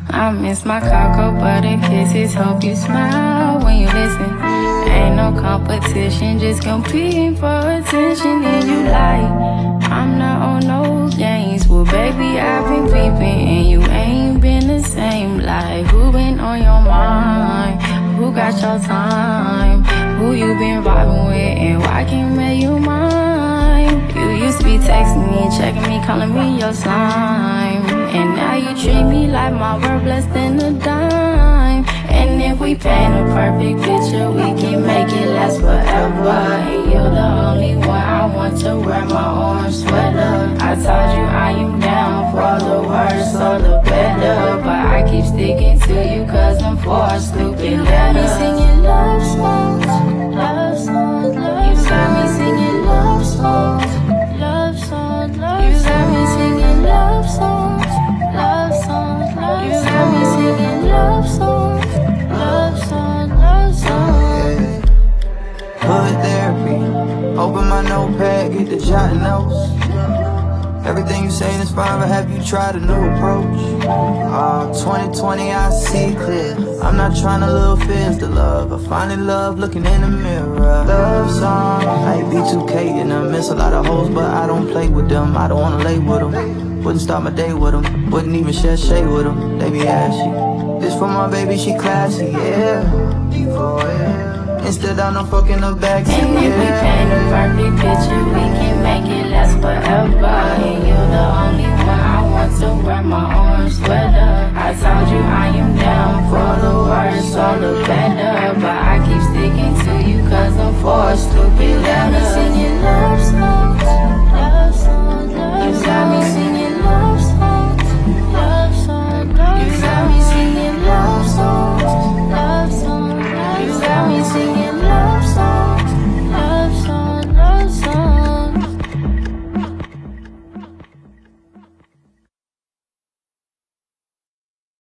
I miss my cocoa butter kisses. Hope you smile when you listen. Ain't no competition, just competing for attention. And you like, I'm not on no games. Well, baby, I've been peeping, and you ain't been the same. Like, who been on your mind? Who got your time? Who you been vibing with, and why can't make you mine? You used to be texting me, checking me, calling me your slime. And now you treat me like my worth less than a dime. And if we paint a perfect picture, we can make it last forever. And you're the only one I want to wear my orange sweater. I told you I am down for the worse or the better, but I keep sticking to you cause I'm for a stupid letter. You got me singing love songs, love songs, love songs. You got me singing love songs, love songs, love songs. You got me singing love songs, love songs, love songs. You got me singing love songs, love songs, love songs. Hood therapy, open my notepad, get the jotting notes. Everything you say is fine, but have you tried a new approach? 2020 I see clear. I'm not trying to little fizz the love. I finally love looking in the mirror. Love song, I hate B2K and I miss a lot of hoes, but I don't play with them. I don't wanna lay with them. Wouldn't start my day with them. Wouldn't even share shade with them. They be ashy. This for my baby, she classy, yeah. Instead of no fucking the backseat, and if we paint a perfect picture, we can make it last forever. And you're the only one I want to wear my orange sweater. I